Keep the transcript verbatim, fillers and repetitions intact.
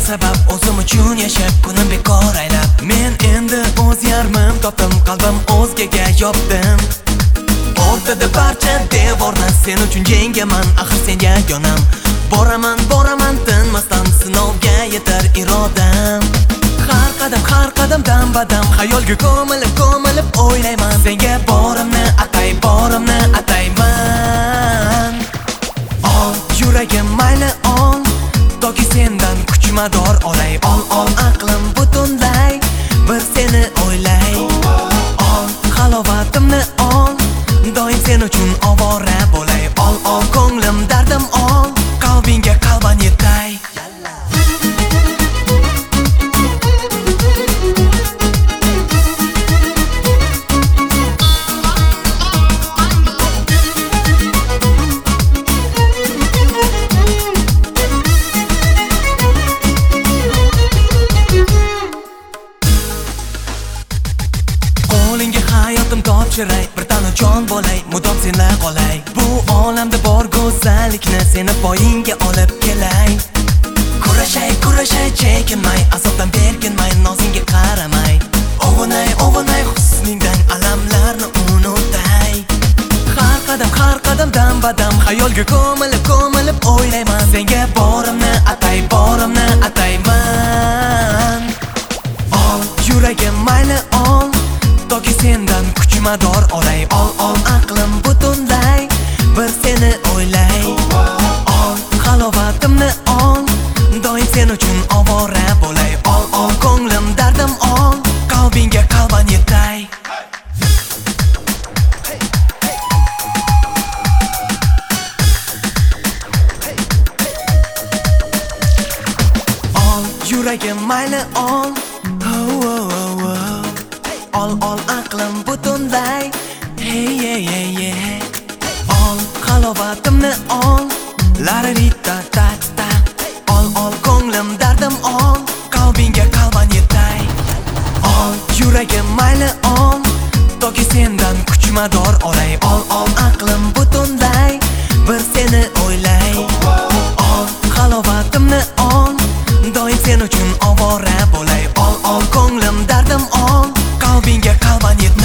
sabab o'zim uchun yashab kunim bekor aylab. Men endi o'z yarmim topdim, qalbim o'zgaga yopdim. O'rtada barcha devorni sen uchun yengaman, axir sen yagonam. Boraman, boraman tinmasdan, sinovga yetar irodam. Har qadam, har qadam dam badam, xayolga ko'milib, ko'milib o'ylayman. Senga borimni atay, borimni atayman. Ol, yuragim mayli ol, toki sendan kuchmador olay. Ol, ol, aqlim butunlay, bir seni o'ylay. Ol, halovatimni ol, doim sen uchun ovora bo'lay. Ol, ol, ko'nglim dardim ol, qalbingga qalban yetay. Hayotim topshiray, bir tanu jon bo'lay, mudom senla qolay. Bu olamda bor go'zallikni seni poyingga olib kelay. Kurashay, kurashay, chekinmay, azobdan berkinmay, nozingga qaramay. Ovunay, ovunay, husningdan alamlarni unutay. Har qadam, har qadam dam badam, xayolga ko'milib, ko'milib o'ylayman. Senga borimni atay, borimni atayman. Ol, yuragim mayli ol, toki sendan kuchmador olay. Ol, ol, aqlim butunlay, bir seni o'ylay. Ol, halovatimni ol, doim sen uchun ovora bo'lay. Ol, ol, ko'nglim dardim ol, qalbingga qalban yetay. Ol, yuragim mayli ol, oh, oh, oh, oh. Ol, ol, aqlim butunlay, hey, hey, hey, hey. Ol, halovatimni ol, la-la-li-ta, ta, ta. Ol, ol, ko'nglim dardim ol, qalbingga qalban yetay. Ol, yuragim mayli ol, toki sendan kuchmador olay. Ol, ol, aqlim butunlay, bir seni o'ylay. Ol, halovatimni ol, doim sen uchun ovora bo'lay. Ol, ol, ko'nglim dardim ol, qalbingga qalban yetay.